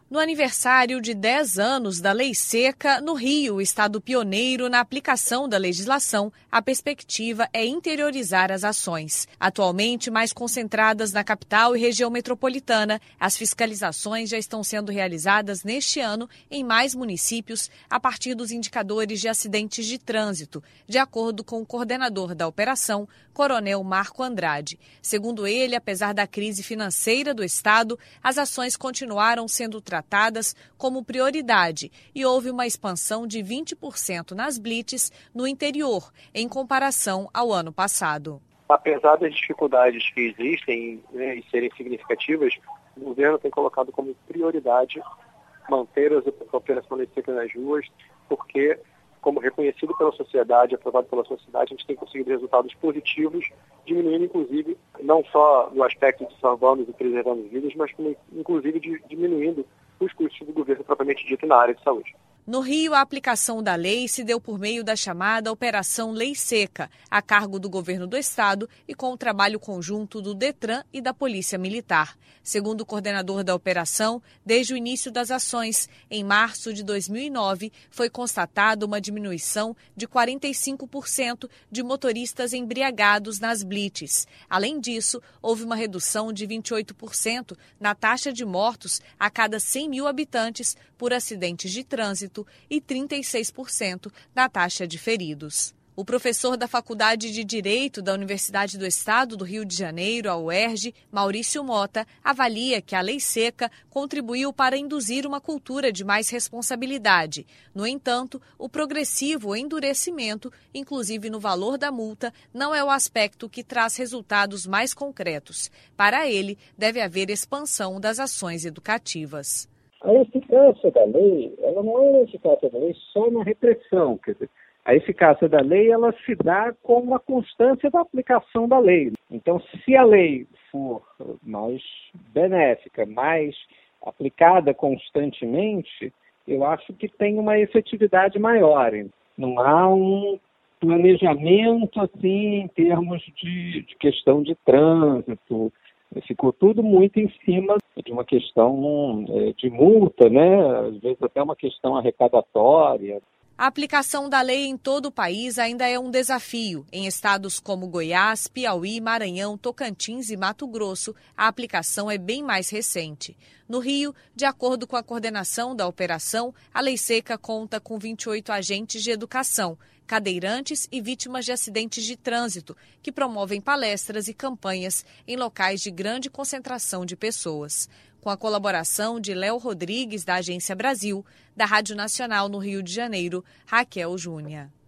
No aniversário de 10 anos da Lei Seca, no Rio, o estado pioneiro na aplicação da legislação, a perspectiva é interiorizar as ações. Atualmente, mais concentradas na capital e região metropolitana, as fiscalizações já estão sendo realizadas neste ano em mais municípios a partir dos indicadores de acidentes de trânsito, de acordo com o coordenador da operação, Coronel Marco Andrade. Segundo ele, apesar da crise financeira do estado, as ações continuaram sendo tratadas como prioridade e houve uma expansão de 20% nas blitz no interior, em comparação ao ano passado. Apesar das dificuldades que existem, e serem significativas, o governo tem colocado como prioridade manter a operação Lei Seca nas ruas, porque, como reconhecido pela sociedade, aprovado pela sociedade, a gente tem conseguido resultados positivos, diminuindo, inclusive, não só no aspecto de salvando e preservando vidas, mas inclusive diminuindo os custos do governo propriamente dito na área de saúde. No Rio, a aplicação da lei se deu por meio da chamada Operação Lei Seca, a cargo do governo do estado e com o trabalho conjunto do Detran e da Polícia Militar. Segundo o coordenador da operação, desde o início das ações, em março de 2009, foi constatada uma diminuição de 45% de motoristas embriagados nas blitz. Além disso, houve uma redução de 28% na taxa de mortos a cada 100 mil habitantes por acidentes de trânsito e 36% na taxa de feridos. O professor da Faculdade de Direito da Universidade do Estado do Rio de Janeiro, a UERJ, Maurício Mota, avalia que a Lei Seca contribuiu para induzir uma cultura de mais responsabilidade. No entanto, o progressivo endurecimento, inclusive no valor da multa, não é o aspecto que traz resultados mais concretos. Para ele, deve haver expansão das ações educativas. A eficácia da lei, ela não é a eficácia da lei só na repressão, quer dizer, a eficácia da lei, ela se dá com a constância da aplicação da lei. Então, se a lei for mais benéfica, mais aplicada constantemente, eu acho que tem uma efetividade maior. Não há um planejamento assim em termos de questão de trânsito. Ficou tudo muito em cima de uma questão de multa, né? Às vezes até uma questão arrecadatória. A aplicação da lei em todo o país ainda é um desafio. Em estados como Goiás, Piauí, Maranhão, Tocantins e Mato Grosso, a aplicação é bem mais recente. No Rio, de acordo com a coordenação da operação, a Lei Seca conta com 28 agentes de educação, cadeirantes e vítimas de acidentes de trânsito, que promovem palestras e campanhas em locais de grande concentração de pessoas. Com a colaboração de Léo Rodrigues, da Agência Brasil, da Rádio Nacional no Rio de Janeiro, Raquel Júnior.